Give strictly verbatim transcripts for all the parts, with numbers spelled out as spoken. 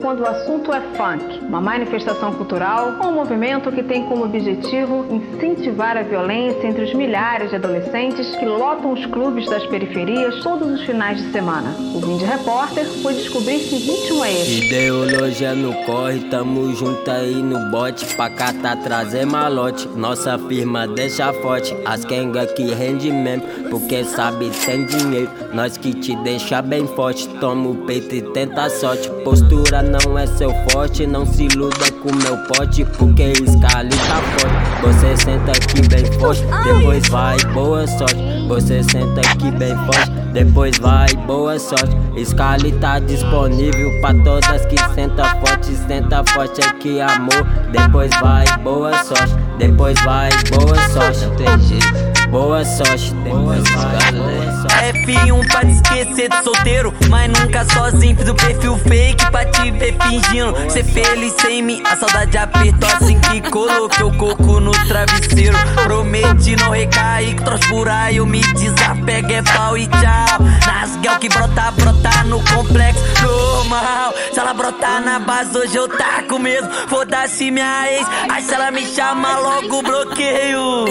Quando o assunto é funk, uma manifestação cultural ou um movimento que tem como objetivo incentivar a violência entre os milhares de adolescentes que lotam os clubes das periferias todos os finais de semana. O Vindy Repórter foi descobrir que ritmo é esse. Ideologia no corre, tamo junto aí no bote, pra catar trazer malote. Nossa firma deixa forte, as quenga que rende mesmo, porque sabe tem dinheiro. Nós que te deixa bem forte, toma o peito e tenta a sorte. Postura não é seu forte, não se iluda com meu pote, porque Scali tá forte. Você senta aqui bem forte, depois vai, boa sorte. Você senta aqui bem forte, depois vai, boa sorte. Scali tá disponível pra todas que senta forte, senta forte aqui amor. Depois vai, boa sorte, depois vai, boa sorte. Não tem jeito. Boa sorte, depois vai, boa sorte. F um pra te esquecer de solteiro, mas nunca sozinho. Fiz o perfil fake pra te ver fingindo ser feliz sem mim. A saudade apertou assim que coloquei o coco no travesseiro. Prometi não recair, que troço por aí eu me desapego, é pau e tchau. Nas guel que brota, brota no complexo normal. Se ela brotar na base hoje eu taco mesmo. Foda-se minha ex, aí se ela me chama logo bloqueio.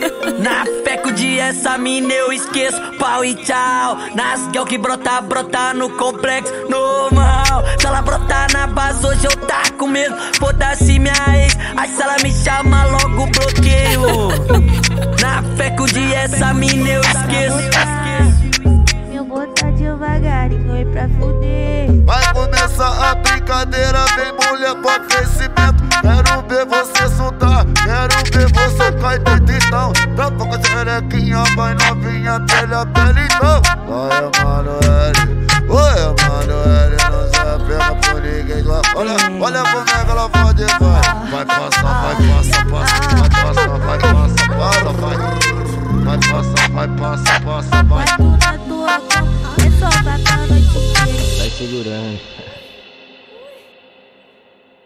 Na fé que o dia essa mina eu esqueço, pau e tchau. Nas guel que brota, brota no complexo normal. Se ela brotar na base hoje eu taco mesmo. Foda-se minha ex, aí se ela me chama logo bloqueio. Na fé que o dia essa mina eu esqueço. Meu botar devagarinho e pra fuder. Vai começar a brincadeira, vem mulher pro aquecimento. Quero ver você soltar, quero ver você cair dentro então. Pra pouco de xerequinha, vai novinha, telha pele então. Vai, Emanuele, oi, Emanuele, não se apega por ninguém lá. Olha, olha como é que ela pode, vai. Vai passar, vai passar, passa, vai passar, vai passar, para, vai. Vai passar, vai passar, passa, vai. Vai tu na tua cama, é só pra noite inteira. Vai segurando.